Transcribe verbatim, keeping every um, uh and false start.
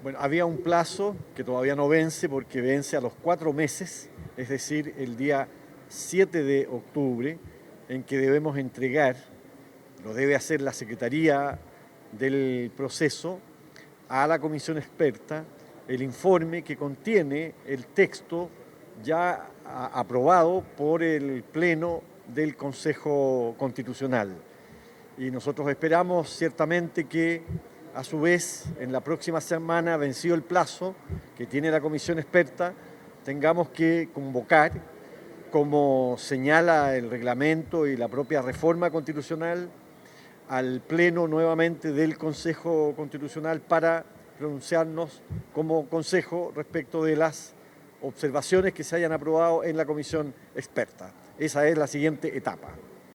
Bueno, había un plazo que todavía no vence porque vence a los cuatro meses, es decir, el día siete de octubre, en que debemos entregar, lo debe hacer la Secretaría del proceso, a la comisión experta el informe que contiene el texto ya a, aprobado por el Pleno del Consejo Constitucional. Y nosotros esperamos ciertamente que, a su vez, en la próxima semana, vencido el plazo que tiene la comisión experta, tengamos que convocar, como señala el reglamento y la propia reforma constitucional, al Pleno nuevamente del Consejo Constitucional para pronunciarnos como Consejo respecto de las observaciones que se hayan aprobado en la comisión experta. Esa es la siguiente etapa.